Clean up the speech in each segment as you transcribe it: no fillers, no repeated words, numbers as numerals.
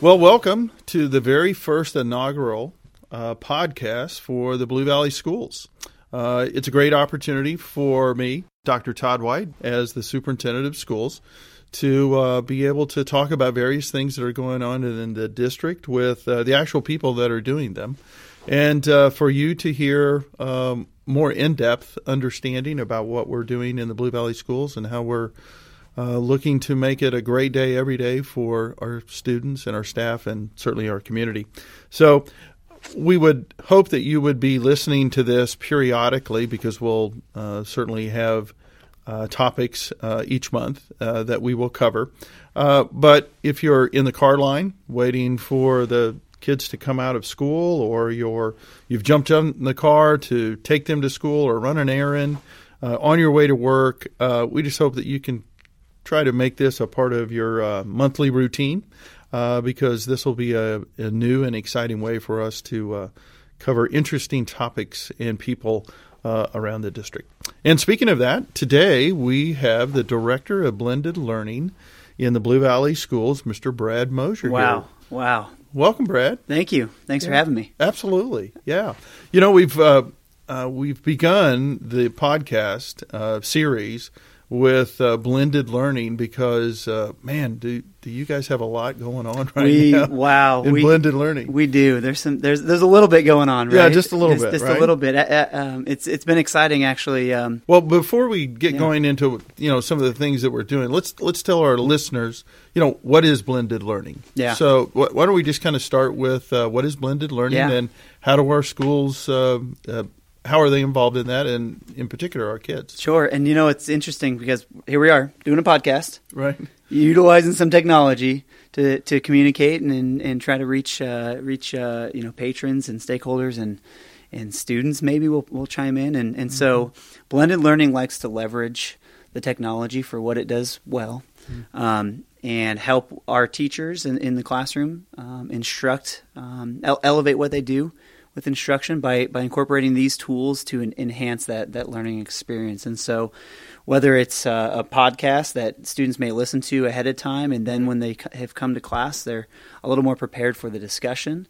Well, welcome to the very first inaugural podcast for the Blue Valley Schools. It's a great opportunity for me, Dr. Todd White, as the superintendent of schools, to be able to talk about various things that are going on in the district with the actual people that are doing them, and for you to hear more in-depth understanding about what we're doing in the Blue Valley Schools and how we're looking to make it a great day every day for our students and our staff and certainly our community. So we would hope that you would be listening to this periodically because we'll certainly have topics each month that we will cover. But if you're in the car line waiting for the kids to come out of school, or you've jumped in the car to take them to school or run an errand, on your way to work, we just hope that you can try to make this a part of your monthly routine because this will be a new and exciting way for us to cover interesting topics and people around the district. And speaking of that, today we have the Director of Blended Learning in the Blue Valley Schools, Mr. Brad Mosier. Wow. Here. Wow. Welcome, Brad. Thank you. Thanks for having me. Absolutely. Yeah. You know, we've begun the podcast series with blended learning because, man, do you guys have a lot going on now? Wow. In blended learning. We do. There's a little bit going on, right? Yeah, just a little bit, Just right? a little bit. It's been exciting, actually. Well, before we get going into, some of the things that we're doing, let's tell our listeners, what is blended learning? Yeah. So why don't we just kind of start with what is blended learning and how do our schools how are they involved in that, and in particular, our kids? Sure. And, it's interesting because here we are doing a podcast. Right. Utilizing some technology to communicate and try to reach patrons and stakeholders and students. Maybe we'll chime in. And so blended learning likes to leverage the technology for what it does well and help our teachers in the classroom instruct, elevate what they do with instruction by incorporating these tools to enhance that learning experience. And so whether it's a podcast that students may listen to ahead of time, and then when they have come to class, they're a little more prepared for the discussion,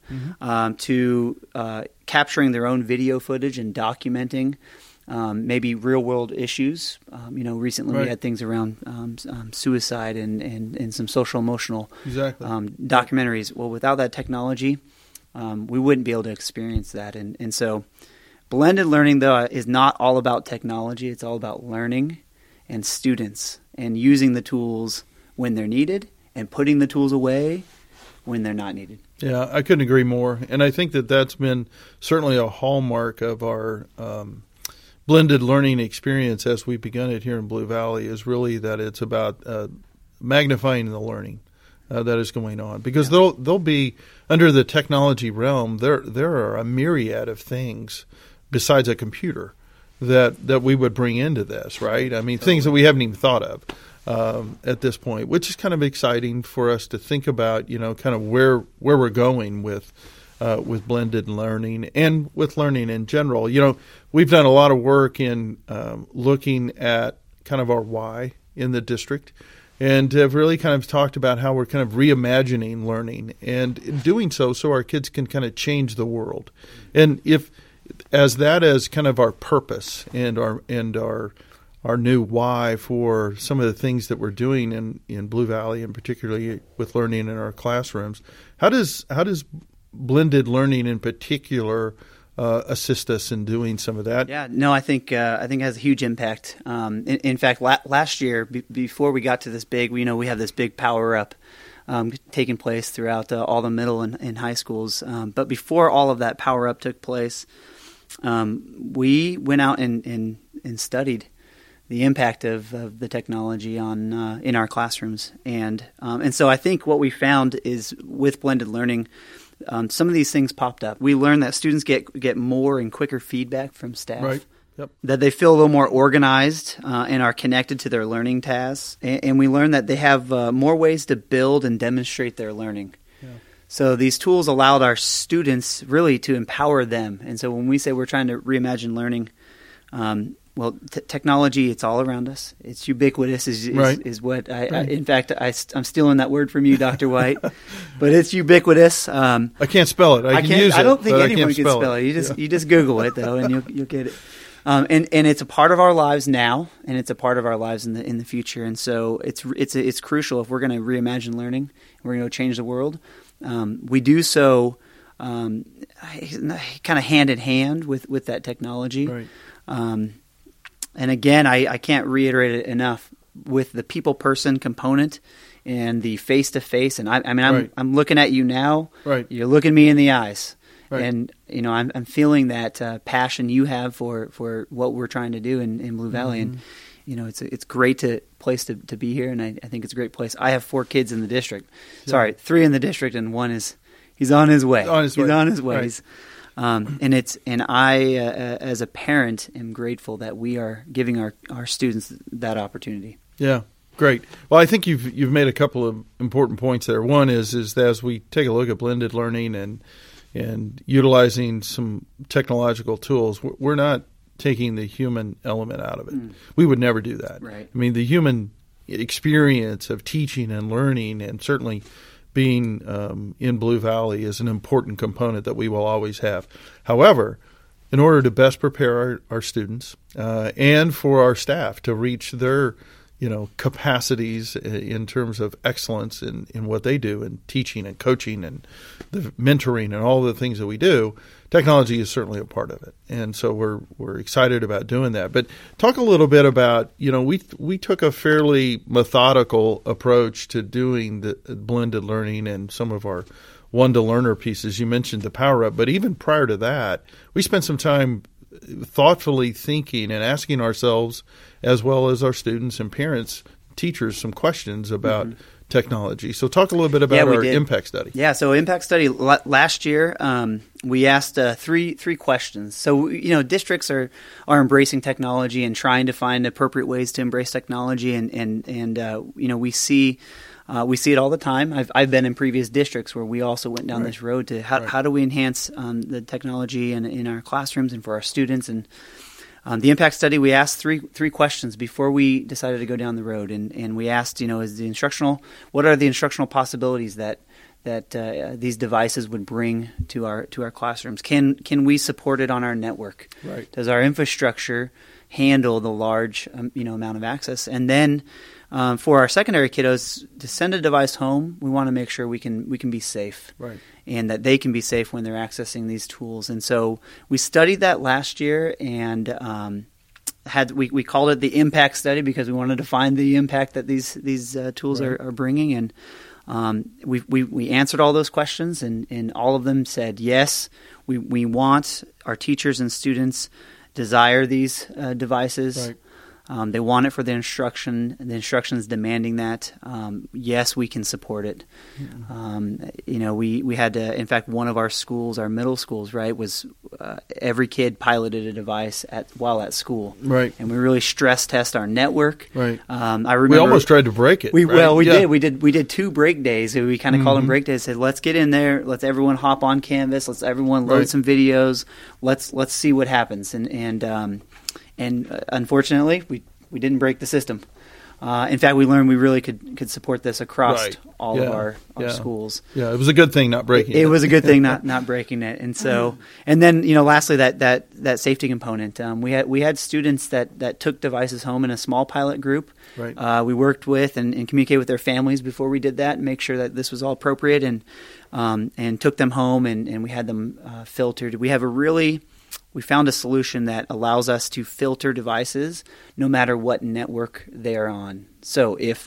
to capturing their own video footage and documenting maybe real-world issues. Recently we had things around suicide and some social-emotional documentaries. Well, without that technology, we wouldn't be able to experience that. And so blended learning, though, is not all about technology. It's all about learning and students and using the tools when they're needed and putting the tools away when they're not needed. Yeah, I couldn't agree more. And I think that that's been certainly a hallmark of our blended learning experience as we've begun it here in Blue Valley, is really that it's about magnifying the learning that is going on, because they'll be under the technology realm. There are a myriad of things besides a computer that we would bring into this, right? I mean, things that we haven't even thought of at this point, which is kind of exciting for us to think about. Kind of where we're going with blended learning and with learning in general. We've done a lot of work in looking at kind of our why in the district, and have really kind of talked about how we're kind of reimagining learning, and in doing so our kids can kind of change the world. And as kind of our purpose and our new why for some of the things that we're doing in Blue Valley, and particularly with learning in our classrooms, how does blended learning in particular assist us in doing some of that? Yeah, no, I think it has a huge impact. In fact, last year, before we got to this big, we have this big power up taking place throughout all the middle and high schools. But before all of that power up took place, we went out and studied the impact of the technology on in our classrooms, and so I think what we found is with blended learning, some of these things popped up. We learned that students get more and quicker feedback from staff. Right. Yep. That they feel a little more organized and are connected to their learning tasks. And we learned that they have more ways to build and demonstrate their learning. Yeah. So these tools allowed our students really to empower them. And so when we say we're trying to reimagine learning, Well, technology, it's all around us. It's ubiquitous is what in fact, I'm stealing that word from you, Dr. White, but it's ubiquitous. I can't spell it. I can use it. I don't think anyone can spell it. You just Google it though, and you'll get it. And it's a part of our lives now, and it's a part of our lives in the future. And so it's crucial if we're going to reimagine learning, and we're going to change the world. We do so kind of hand in hand with that technology. Right. And again, I can't reiterate it enough with the people-person component and the face-to-face. And I'm looking at you now. Right. You're looking me in the eyes. Right. And I'm feeling that passion you have for what we're trying to do in Blue Valley. Mm-hmm. And it's great place to be here. And I think it's a great place. I have 4 kids in the district. Yeah. Sorry, 3 in the district, and one he's on his way. He's on his way. Right. And I, as a parent, am grateful that we are giving our students that opportunity. Yeah, great. Well, I think you've made a couple of important points there. One is that as we take a look at blended learning and utilizing some technological tools, we're not taking the human element out of it. We would never do that. Right. I mean, the human experience of teaching and learning, and certainly being in Blue Valley, is an important component that we will always have. However, in order to best prepare our students and for our staff to reach their capacities in terms of excellence in what they do in teaching and coaching and the mentoring and all the things that we do, technology is certainly a part of it. And so we're excited about doing that. But talk a little bit about, we took a fairly methodical approach to doing the blended learning and some of our one-to-learner pieces. You mentioned the Power Up, but even prior to that, we spent some time thoughtfully thinking and asking ourselves, as well as our students and parents, teachers, some questions about technology. So talk a little bit about our impact study. Yeah, so impact study last year, we asked three questions. So districts are embracing technology and trying to find appropriate ways to embrace technology, and we see it all the time. I've been in previous districts where we also went down this road to how do we enhance the technology in our classrooms and for our students. And the impact study, we asked three questions before we decided to go down the road, and we asked, what are the instructional possibilities that these devices would bring to our classrooms? Can we support it on our network? Right. Does our infrastructure handle the large amount of access? And then for our secondary kiddos, to send a device home, we want to make sure we can be safe, right, and that they can be safe when they're accessing these tools. And so we studied that last year, and we called it the impact study because we wanted to find the impact that these tools are bringing. And we answered all those questions, and all of them said yes. We want our teachers and students desire these devices. Right. They want it for the instruction. The instruction is demanding that. Yes, we can support it. We had to, in fact, one of our schools, our middle schools, right, was every kid piloted a device while at school. Right. And we really stress test our network. Right. I remember we almost tried to break it. We did. We did 2 break days. We kind of called them break days. Said, let's get in there. Let's everyone hop on Canvas. Let's everyone load some videos. Let's see what happens. And unfortunately, we didn't break the system. In fact, we learned we really could support this across all of our schools. Yeah, it was a good thing not breaking it. It was a good thing not breaking it. And so, and then lastly, that safety component. We had students that took devices home in a small pilot group. Right. We worked with and communicated with their families before we did that, and make sure that this was all appropriate, and took them home, and we had them filtered. We found a solution that allows us to filter devices no matter what network they're on. So if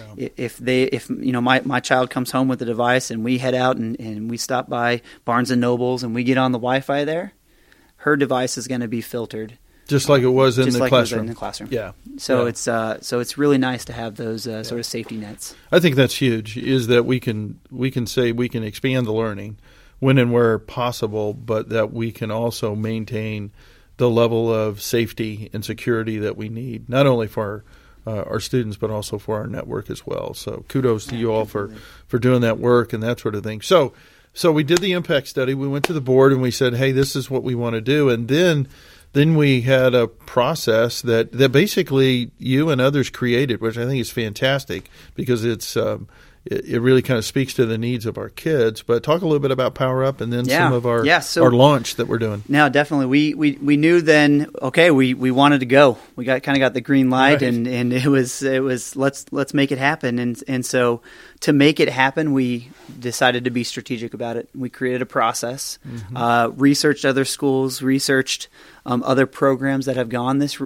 my child comes home with a device and we head out and we stop by Barnes and Nobles and we get on the Wi-Fi there, her device is going to be filtered. Just like it was in the classroom. It was in the classroom. Yeah. So it's really nice to have those sort of safety nets. I think that's huge. Is that we can say we can expand the learning when and where possible, but that we can also maintain the level of safety and security that we need, not only for our students, but also for our network as well. So kudos to you all for doing that work and that sort of thing. So we did the impact study. We went to the board and we said, hey, this is what we want to do. And then then we had a process that basically you and others created, which I think is fantastic because it really kind of speaks to the needs of our kids. But talk a little bit about Power Up and then some of our launch that we're doing. No, definitely. We knew then, okay, we wanted to go. We got the green light, right. and it was let's make it happen. And so to make it happen, we decided to be strategic about it. We created a process, researched other schools, researched other programs that have gone this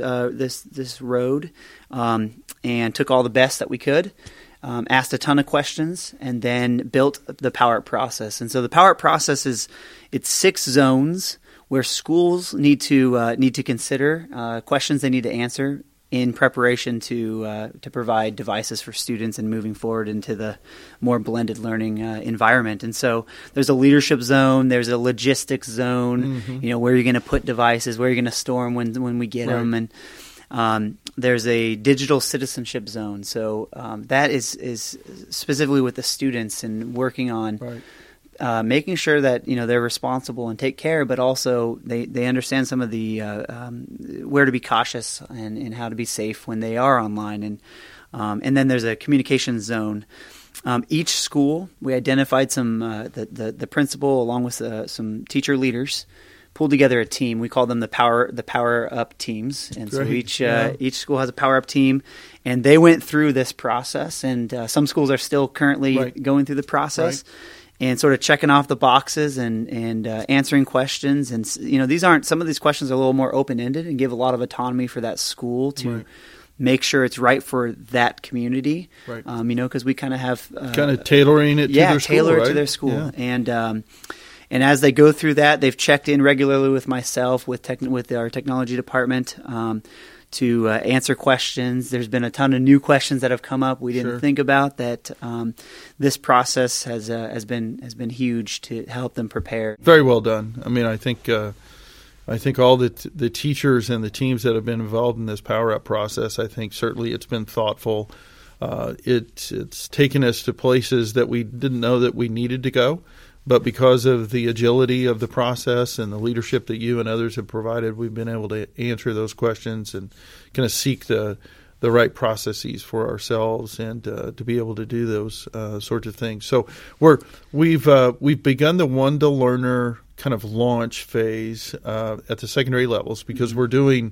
road, and took all the best that we could. Asked a ton of questions, and then built the Power Up process. And so the Power Up process it's 6 zones where schools need to consider questions they need to answer in preparation to provide devices for students and moving forward into the more blended learning environment. And so there's a leadership zone, there's a logistics zone, where you're going to put devices, where you're going to store them when we get them, and there's a digital citizenship zone. So that is specifically with the students and working on making sure that they're responsible and take care, but also they understand some of the where to be cautious and how to be safe when they are online. And then there's a communication zone. Each school, we identified some the principal along with some teacher leaders. Pulled together a team. We call them the Power Up teams, and so each school has a Power Up team, and they went through this process. And some schools are still currently going through the process, and sort of checking off the boxes and answering questions. And some of these questions are a little more open ended and give a lot of autonomy for that school to make sure it's right for that community. Because we kind of have kind of tailoring it to their school, tailor it to their school, And as they go through that, they've checked in regularly with myself, with our technology department, to answer questions. There's been a ton of new questions that have come up we didn't think about. That this process has been huge to help them prepare. Very well done. I mean, I think all the teachers and the teams that have been involved in this Power Up process, I think certainly it's been thoughtful. It's taken us to places that we didn't know that we needed to go. But because of the agility of the process and the leadership that you and others have provided, we've been able to answer those questions and kind of seek the right processes for ourselves and to be able to do those sorts of things. So we've begun the one-to-learner kind of launch phase at the secondary levels because we're doing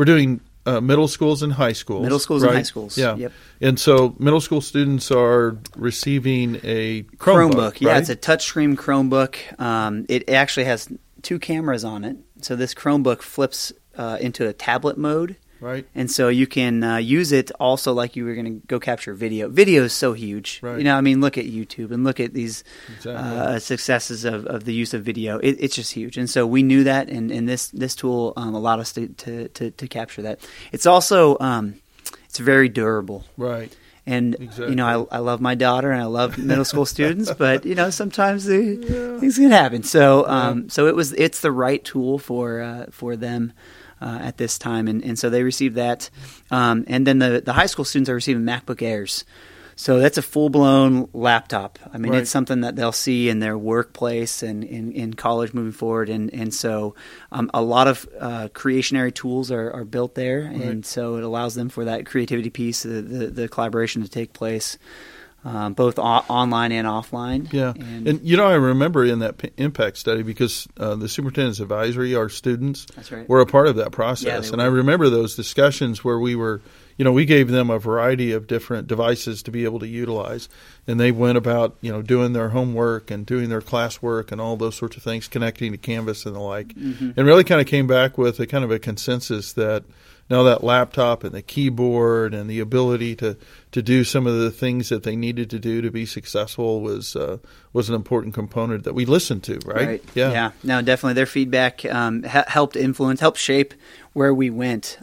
middle schools and high schools. Middle schools and high schools. Yeah. Yep. And so middle school students are receiving a Chromebook. Yeah, it's a touchscreen Chromebook. It actually has 2 cameras on it. So this Chromebook flips into a tablet mode. Right. And so you can use it also like you were going to go capture video. Video is so huge. Right. Look at YouTube and look at these successes of the use of video. It's just huge. And so we knew that, and this tool allowed us to capture that. It's also it's very durable. Right. And I love my daughter and I love middle school students, but sometimes things can happen. So it's the right tool for them. At this time, and so they received that, and then the high school students are receiving MacBook Airs, so that's a full-blown laptop. I mean, it's something that they'll see in their workplace and in college moving forward, and so a lot of creationary tools are built there, and so it allows them for that creativity piece, the collaboration to take place. Both online and offline. Yeah. And I remember in that impact study because the superintendent's advisory, our students, were a part of that process. And I remember those discussions where we were, we gave them a variety of different devices to be able to utilize. And they went about, doing their homework and doing their classwork and all those sorts of things, connecting to Canvas and the like. And really kind of came back with a kind of a consensus that now that laptop and the keyboard and the ability to do some of the things that they needed to do to be successful was an important component that we listened to, right? Yeah. No, definitely. Their feedback helped shape where we went.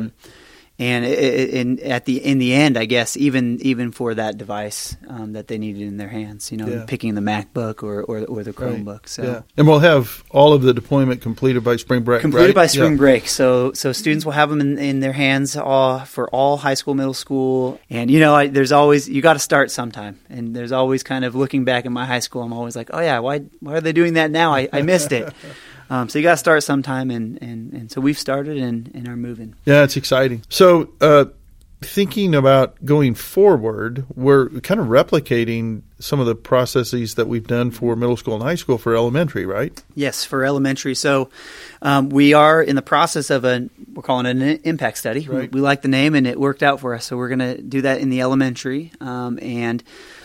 And in the end, I guess, even for that device that they needed in their hands, picking the MacBook or the Chromebook. So, and we'll have all of the deployment completed by spring break. By spring break. So students will have them in their hands for all high school, middle school, and there's always you got to start sometime. And there's always kind of looking back at my high school, I'm always like, oh yeah, why are they doing that now? I missed it. So you got to start sometime, and so we've started and are moving. Yeah, it's exciting. So thinking about going forward, we're kind of replicating some of the processes that we've done for middle school and high school for elementary, right? Yes, for elementary. So we are in the process of we're calling it an impact study. Right. We like the name, and it worked out for us. So we're going to do that in the elementary, and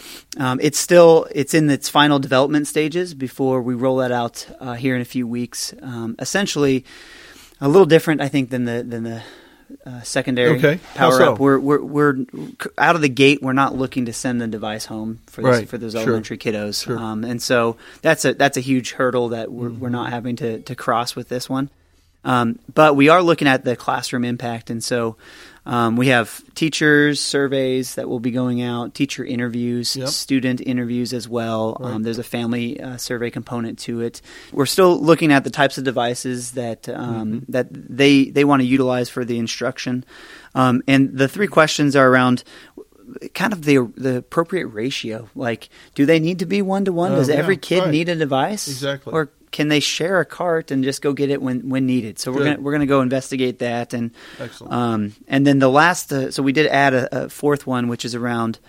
it's in its final development stages before we roll that out here in a few weeks. Essentially, a little different, I think, than the secondary power up. We're out of the gate. We're not looking to send the device home for those elementary kiddos, and so that's a huge hurdle that we're not having to cross with this one. But we are looking at the classroom impact, and so we have teachers surveys that will be going out, teacher interviews, student interviews as well. Right. There's a family survey component to it. We're still looking at the types of devices that that they want to utilize for the instruction, and the three questions are around kind of the appropriate ratio. Like, do they need to be 1-to-1? Does every kid need a device? Exactly. Or can they share a cart and just go get it when needed? So we're gonna go investigate that. And excellent. And then the last, so we did add a fourth one, which is around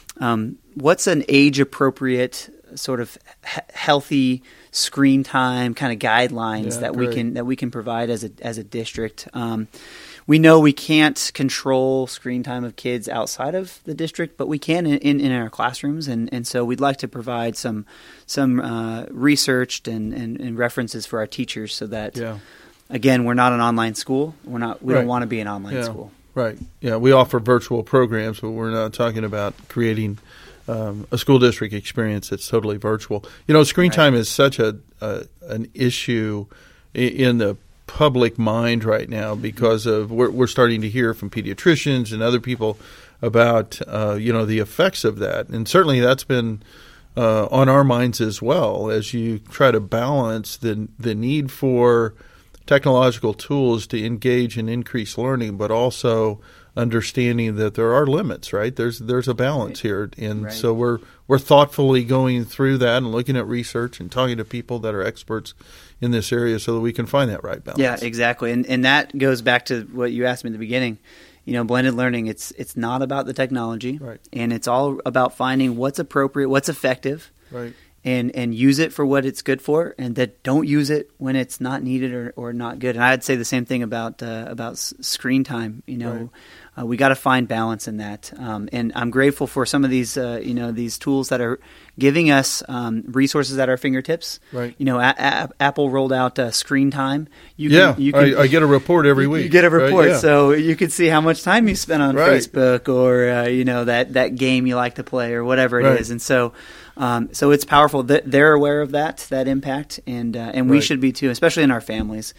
what's an age appropriate sort of healthy screen time kind of guidelines that we can provide as a district. We know we can't control screen time of kids outside of the district, but we can in our classrooms, and so we'd like to provide some researched and references for our teachers, so that again, we're not an online school. We don't want to be an online school. Right. Yeah, we offer virtual programs, but we're not talking about creating a school district experience that's totally virtual. You know, screen time is such an issue in the public mind right now because of we're starting to hear from pediatricians and other people about the effects of that, and certainly that's been on our minds as well as you try to balance the need for technological tools to engage and increase learning, but also understanding that there are limits, right? There's a balance here, and so we're thoughtfully going through that and looking at research and talking to people that are experts in this area so that we can find that right balance. Yeah, exactly, and that goes back to what you asked me at the beginning. You know, blended learning, it's not about the technology, and it's all about finding what's appropriate, what's effective, and use it for what it's good for, and that don't use it when it's not needed or not good. And I'd say the same thing about screen time. You know, we got to find balance in that. And I'm grateful for some of these these tools that are giving us resources at our fingertips. Right. You know, Apple rolled out Screen Time. I get a report every week. You get a report, right? So you can see how much time you spent on Facebook or that game you like to play or whatever it is. And so it's powerful. They're aware of that impact, and we should be too, especially in our families,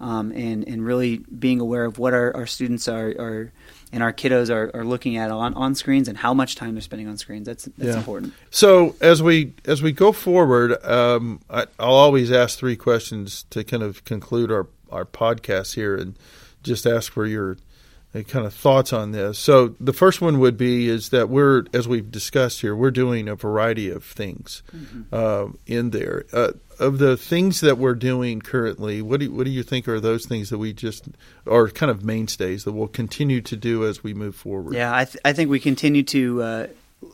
and really being aware of what our students are and our kiddos are looking at on screens and how much time they're spending on screens. That's important. So as we go forward, I'll always ask three questions to kind of conclude our podcast here, and just ask for your kind of thoughts on this. So the first one would be is that as we've discussed here, we're doing a variety of things in there. Of the things that we're doing currently, what do you think are those things that we just are kind of mainstays that we'll continue to do as we move forward? Yeah, I think we continue to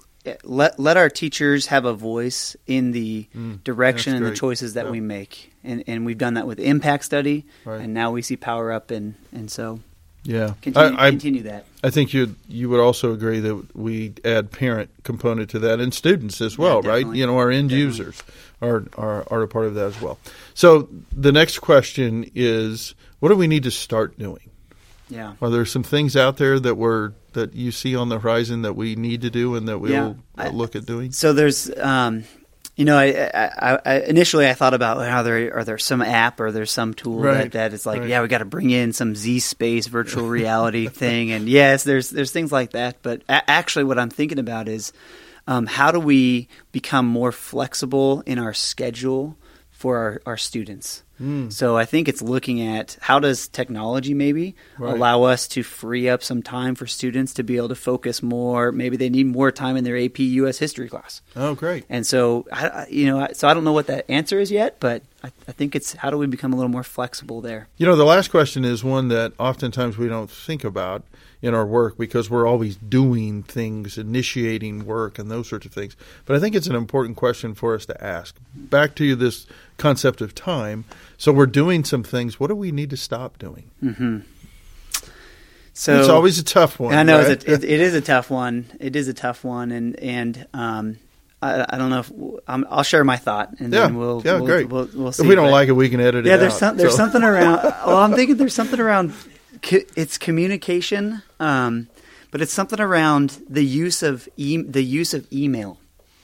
let our teachers have a voice in the direction and the choices that we make, and we've done that with Impact Study, and now we see Power Up, and so. Yeah, continue that. I think you would also agree that we add parent component to that and students as well, right? You know, our end users are a part of that as well. So the next question is, what do we need to start doing? Yeah, are there some things out there that you see on the horizon that we need to do and that we'll look at doing? So there's. I initially I thought about how are there some app or there's some tool that is like, we got to bring in some Z-Space virtual reality thing, and yes, there's things like that. But actually, what I'm thinking about is how do we become more flexible in our schedule for our students? So I think it's looking at how does technology maybe allow us to free up some time for students to be able to focus more. Maybe they need more time in their AP U.S. history class. Oh, great. And so, so I don't know what that answer is yet, but I think it's how do we become a little more flexible there? The last question is one that oftentimes we don't think about in our work because we're always doing things, initiating work and those sorts of things. But I think it's an important question for us to ask. Back to this concept of time. So we're doing some things. What do we need to stop doing? Mm-hmm. So it's always a tough one. I know right? it is a tough one. It is a tough one, and I don't know if I'll share my thought, and then we'll great. We'll see. If we don't like it, we can edit it out. There's something around. Well, I'm thinking there's something around. It's communication, but it's something around the use of email.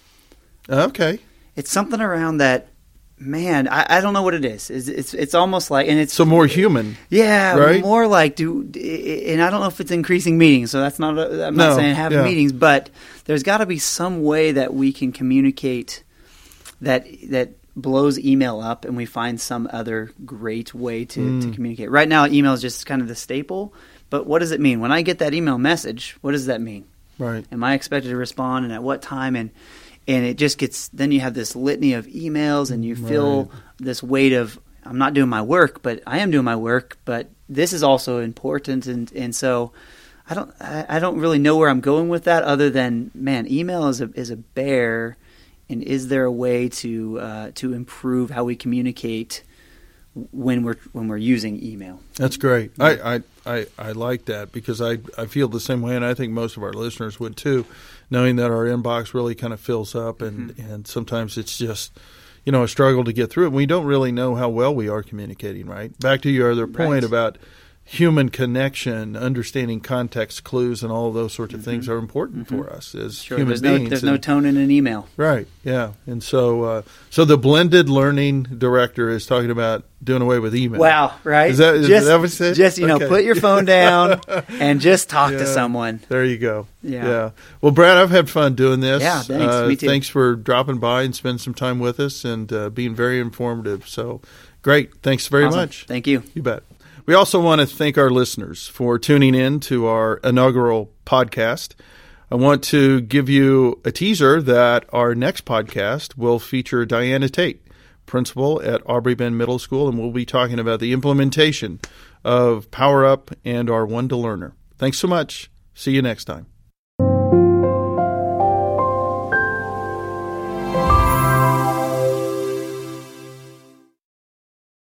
Okay. It's something around that. Man, I don't know what it is. It's almost like, and it's so more human. Yeah, right? More like and I don't know if it's increasing meetings. So that's not. I'm not saying have meetings, but there's got to be some way that we can communicate that blows email up, and we find some other great way to communicate. Right now, email is just kind of the staple. But what does it mean when I get that email message? What does that mean? Right. Am I expected to respond, and at what time? And it just gets, then you have this litany of emails and you feel this weight of, I'm not doing my work, but I am doing my work, but this is also important. And so I don't really know where I'm going with that other than, man, email is a bear. And is there a way to improve how we communicate when we're using email? That's great. I like that because I feel the same way, and I think most of our listeners would too, knowing that our inbox really kind of fills up, and sometimes it's just a struggle to get through it. We don't really know how well we are communicating, right? Back to your other point about human connection, understanding context clues, and all of those sorts of things are important for us as human beings. There's no tone in an email. Right, yeah. And so the blended learning director is talking about doing away with email. Wow, right? Is that what it said? Just, put your phone down and just talk to someone. There you go. Yeah. Well, Brad, I've had fun doing this. Yeah, thanks. Me too. Thanks for dropping by and spending some time with us and being very informative. So great. Thanks very much. Thank you. You bet. We also want to thank our listeners for tuning in to our inaugural podcast. I want to give you a teaser that our next podcast will feature Diana Tate, principal at Aubrey Bend Middle School, and we'll be talking about the implementation of Power Up and our One to Learner. Thanks so much. See you next time.